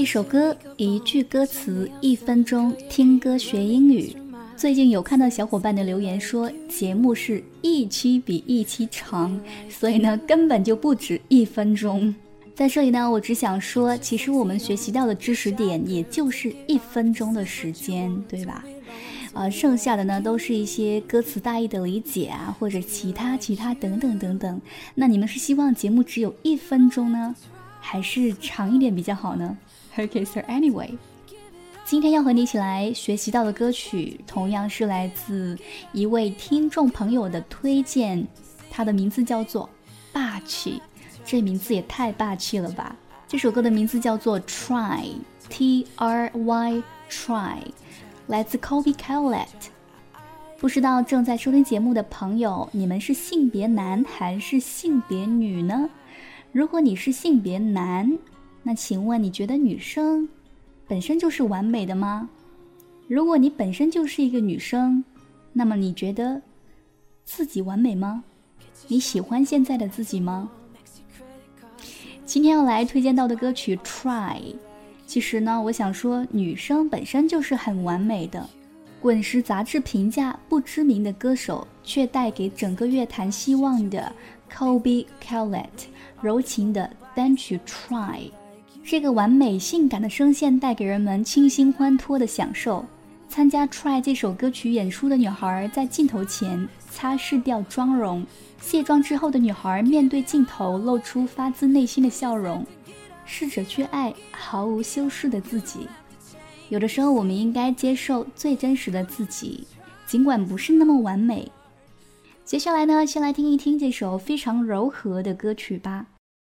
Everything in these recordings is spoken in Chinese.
一首歌，一句歌词，1分钟听歌学英语。最近有看到小伙伴的留言说，节目是一期比一期长，所以呢根本就不止1分钟。在这里呢，我只想说，其实我们学习到的知识点也就是1分钟的时间，对吧？剩下的呢都是一些歌词大意的理解啊，或者其他等等等等。那你们是希望节目只有1分钟呢，还是长一点比较好呢？ Okay, so anyway， 今天要和你一起来学习到的歌曲同样是来自一位听众朋友的推荐，他的名字叫做霸气，这名字也太霸气了吧。这首歌的名字叫做 Try T-R-Y Try， 来自 Colby Calette。 不知道正在收听节目的朋友，你们是性别男还是性别女呢？如果你是性别男，那请问你觉得女生本身就是完美的吗？如果你本身就是一个女生，那么你觉得自己完美吗？你喜欢现在的自己吗？今天要来推荐到的歌曲 Try， 其实呢，我想说女生本身就是很完美的。滚石杂志评价不知名的歌手，却带给整个乐坛希望的 Colby Calette 柔情的单曲 Try， 这个完美性感的声线带给人们清新欢脱的享受。参加 Try 这首歌曲演出的女孩在镜头前擦拭掉妆容，卸妆之后的女孩面对镜头露出发自内心的笑容，试着去爱毫无修饰的自己。有的时候我们应该接受最真实的自己，尽管不是那么完美。接下来呢，先来听一听这首非常柔和的歌曲吧。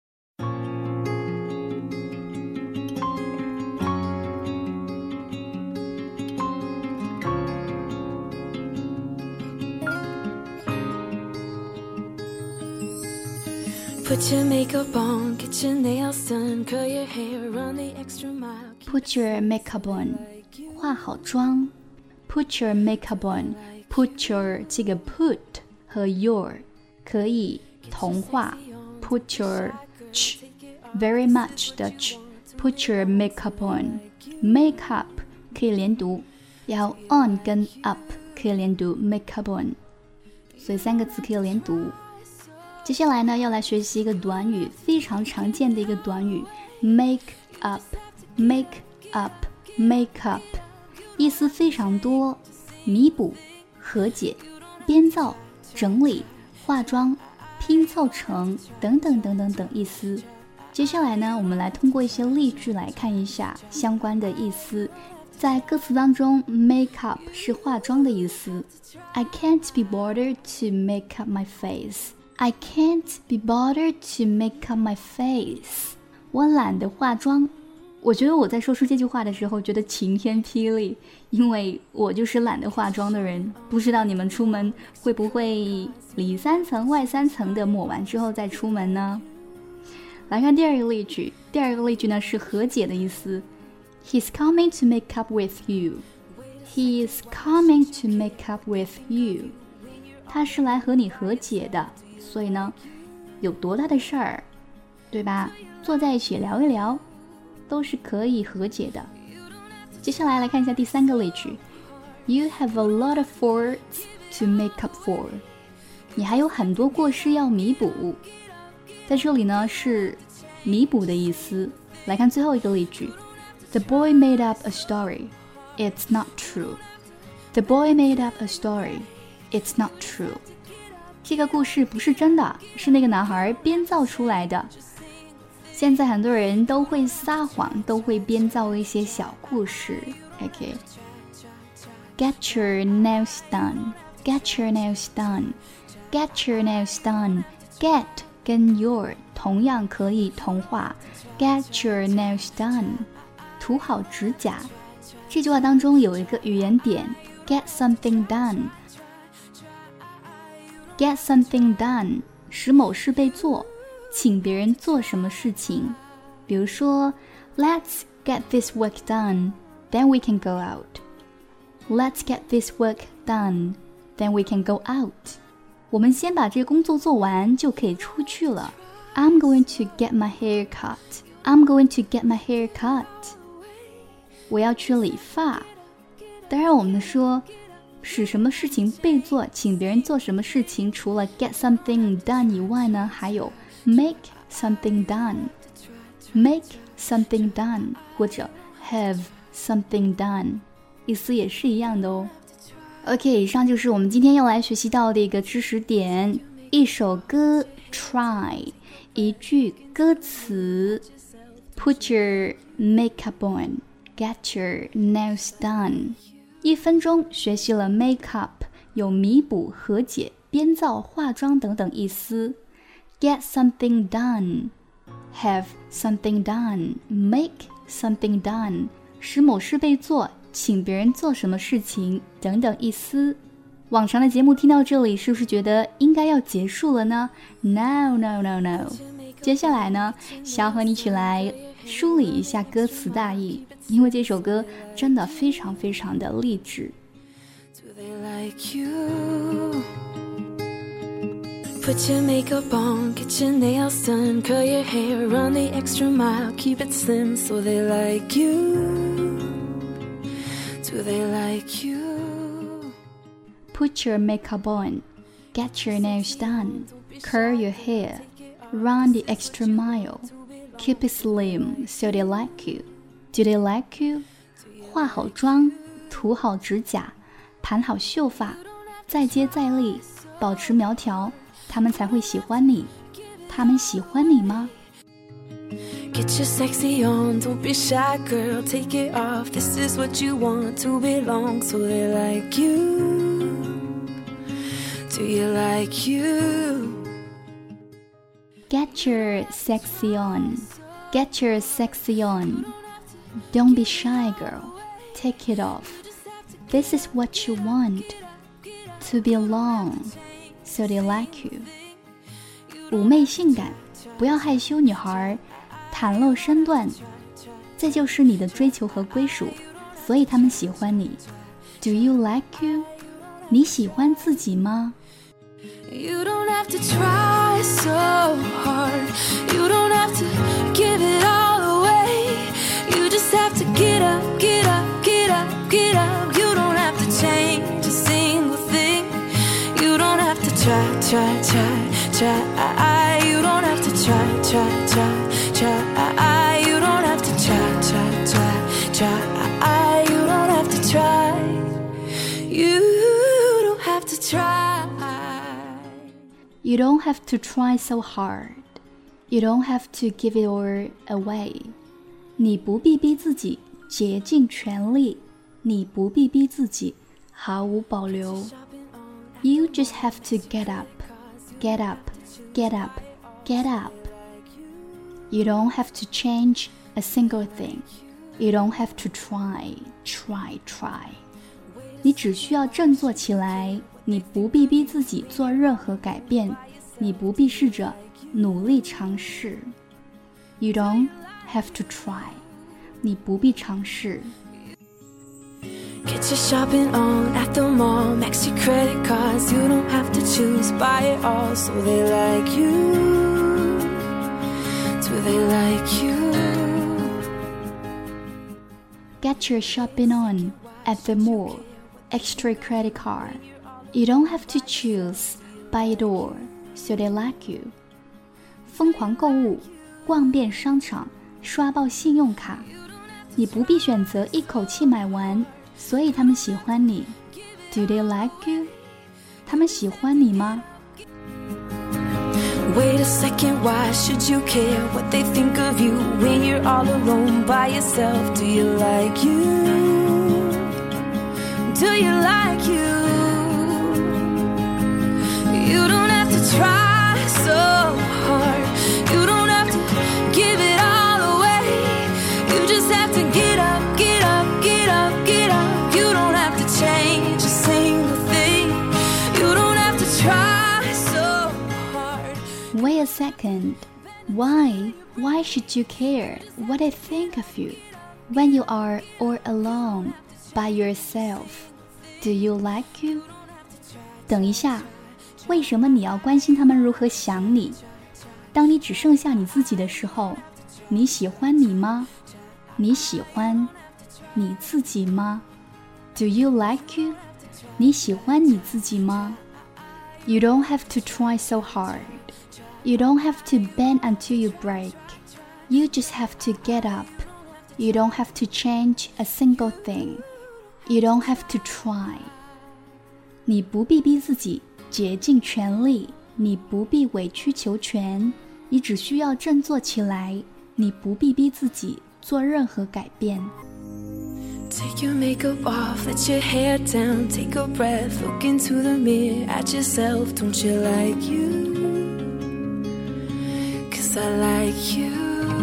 Put your makeup on, get your nails done, curl your hair, run the extra mile. Put your makeup on， 化好妆。Put your makeup on， Put your 这个 put 和 your 可以同化。Put your ch very much 的 ch Put your makeup on， Makeup 可以连读，然后 on 跟 up 可以连读 makeup on， 所以3个字可以连读。接下来呢，要来学习一个短语，非常常见的一个短语 make up make up make up， 意思非常多，弥补、和解、编造、整理、化妆、拼凑成等等等等等意思。接下来呢，我们来通过一些例句来看一下相关的意思。在歌词当中 make up 是化妆的意思。 I can't be bothered to make up my face，I can't be bothered to make up my face， 我懒得化妆。我觉得我在说出这句话的时候觉得晴天霹雳，因为我就是懒得化妆的人。不知道你们出门会不会里3层外3层的抹完之后再出门呢？来看第二个例句，第二个例句呢是和解的意思。 He's coming to make up with you， He is coming to make up with you， 他是来和你和解的。所以呢，有多大的事儿，对吧？坐在一起聊一聊，都是可以和解的。接下来来看一下第3个例句 You have a lot of faults to make up for， 你还有很多过失要弥补。在这里呢是弥补的意思。来看最后一个例句 The boy made up a story, it's not true， The boy made up a story, it's not true，这个故事不是真的，是那个男孩编造出来的。现在很多人都会撒谎，都会编造一些小故事。OK， Get your nails done， Get your nails done， Get your nails done， Get 跟 your 同样可以同化。Get your nails done， 涂好指甲。这句话当中有一个语言点 Get something done，Get something done 使某事被做，请别人做什么事情。比如说 Let's get this work done, then we can go out. Let's get this work done, then we can go out. 我们先把这个工作做完就可以出去了。I'm going to get my hair cut. I'm going to get my hair cut. 我要去理发。当然我们说使什么事情被做，请别人做什么事情，除了 get something done 以外呢，还有 make something done， make something done 或者 have something done， 意思也是一样的哦。 OK， 以上就是我们今天要来学习到的一个知识点，一首歌 try， 一句歌词 put your makeup on， get your nails done。1分钟学习了 make up， 有弥补、和解、编造、化妆等等意思。 Get something done， have something done， make something done， 使某事被做，请别人做什么事情等等意思。往常的节目听到这里，是不是觉得应该要结束了呢？ No， 接下来呢，想要和你一起来梳理一下歌词大意，因为这首歌真的非常非常的励志。 Do they like you? Put your makeup on, get your nails done, curl your hair, run the extra mile, keep it slim so they like you. Do they like you? Put your makeup on, get your nails done, curl your hair, run the extra mile, keep it slim so they like you. Do they like you? 化好妆，涂好指甲，盘好秀发，再接再厉，保持苗条，他们才会喜欢你。他们喜欢你吗？ Get your sexy on, don't be shy girl, take it off. This is what you want to belong, so they like you. Do you like you? Get your sexy on, get your sexy on. Don't be shy girl, take it off. This is what you want to belong, so they like you. 妩媚性感，不要害羞女孩，袒露身段，这就是你的追求和归属，所以他们喜欢你。 Do you like you? 你喜欢自己吗？ You don't have to try so hard. You don't have to give it all away. You just have to get up, get up, get up, get up. You don't have to change a single thing. You don't have to try. You don't have to try. You don't have to try. You don't have to try. You don't have to try. You don't have to try so hard. You don't have to give it all away. 你不必逼自己竭尽全力，你不必逼自己毫无保留。You just have to get up, get up, get up, get up. You don't have to change a single thing. You don't have to try. 你只需要振作起来，你不必逼自己做任何改变，你不必试着努力尝试。You don't have to try. 你不必尝试。 Get your shopping on at the mall, max your credit cards. You don't have to choose, buy it all, so they like you. Do they like you? Get your shopping on at the mall, extra credit card. You don't have to choose, buy it all, so they like you. 疯狂购物，逛遍商场，刷爆信用卡，你不必选择一口气买完，所以他们喜欢你。 Do they like you? 他们喜欢你吗？ Wait a second, why should you care what they think of you when you're all alone by yourself? Do you like you? Do you like you? You don't have to try so hard. You don't have to give it all away. You just have to get up, get up, get up, get up. You don't have to change a single thing. You don't have to try so hard. Wait a second. Why should you care what I think of you when you are all alone by yourself? Do you like you? 等一下，为什么你要关心他们如何想你？当你只剩下你自己的时候，你喜欢你吗？你喜欢你自己吗？ Do you like you? 你喜欢你自己吗？ You don't have to try so hard. You don't have to bend until you break. You just have to get up. You don't have to change a single thing. You don't have to try. 你不必逼自己竭尽全力，你不必委曲求全，你只需要振作起来，你不必逼自己做任何改变。 Take your makeup off, let your hair down, take a breath, look into the mirror at yourself. Don't you like you? 'Cause I like you.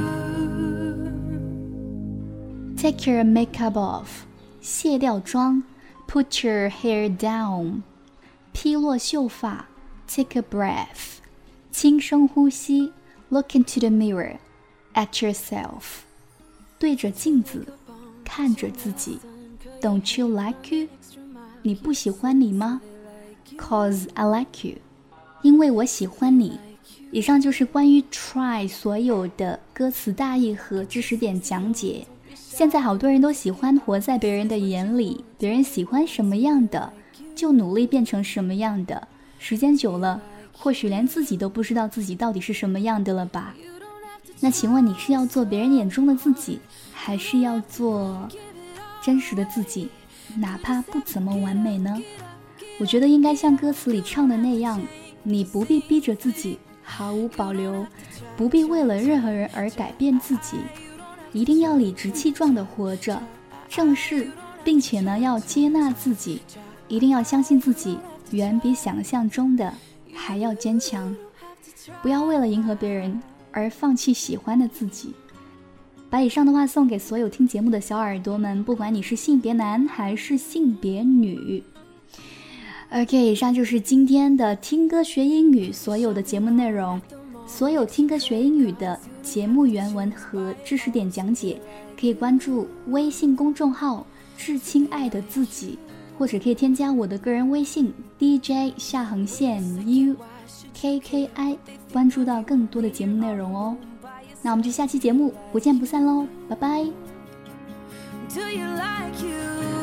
Take your makeup off, 卸掉妆。Put your hair down, 披落秀发。Take a breath, 轻声呼吸。Look into the mirror, at yourself, 对着镜子，看着自己。Don't you like you? 你不喜欢你吗？ Cause I like you, 因为我喜欢你。以上就是关于 try 所有的歌词大意和知识点讲解。现在好多人都喜欢活在别人的眼里，别人喜欢什么样的，就努力变成什么样的。时间久了，或许连自己都不知道自己到底是什么样的了吧？那请问你是要做别人眼中的自己，还是要做真实的自己，哪怕不怎么完美呢？我觉得应该像歌词里唱的那样，你不必逼着自己毫无保留，不必为了任何人而改变自己，一定要理直气壮地活着，正视并且呢要接纳自己，一定要相信自己远比想象中的还要坚强，不要为了迎合别人而放弃喜欢的自己。把以上的话送给所有听节目的小耳朵们，不管你是性别男还是性别女。OK， 以上就是今天的听歌学英语所有的节目内容。所有听歌学英语的节目原文和知识点讲解，可以关注微信公众号致亲爱的自己，或者可以添加我的个人微信 DJ_UKKI， 关注到更多的节目内容哦。那我们就下期节目不见不散喽，拜拜。 Do you like you?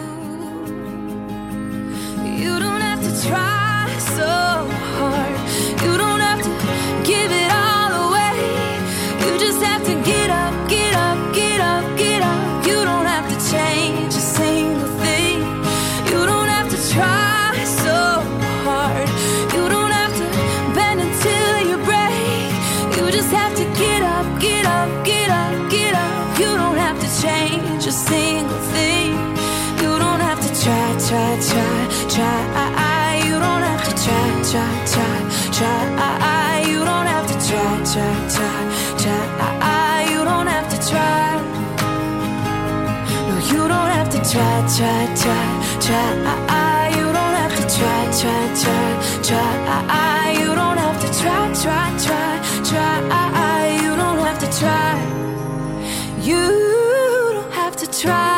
You don't have to try so hard. You don't have to give it all away. You just have to get up, get up, get up, get up. You don't have to change a single thing. You don't have to try so hard. You don't have to bend until you break. You just have to get up, get up, get up, get up. You don't have to change a single thing. You don't have to try, try, try, try. You don't have to try, try, try, try. You don't have to try, try, try, try. You don't have to try. No, you don't have to try, try, try, try. You don't have to try, try, try, try. You don't have to try, try, try, try. You don't have to try. You don't have to try.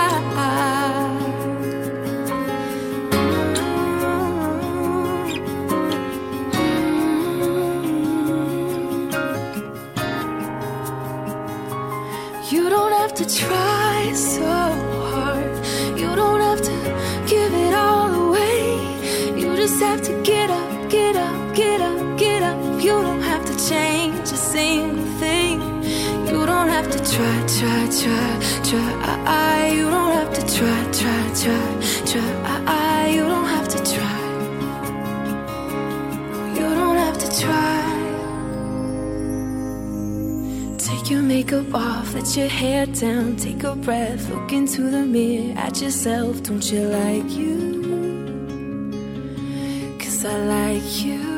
You don't have to try so hard. You don't have to give it all away. You just have to get up, get up, get up, get up. You don't have to change a single thing. You don't have to try, try, try, try. You don't have to try, try, try, try. You don't have to try. You don't have to try. Take your makeup off, let your hair down, take a breath, look into the mirror at yourself. Don't you like you? 'Cause I like you.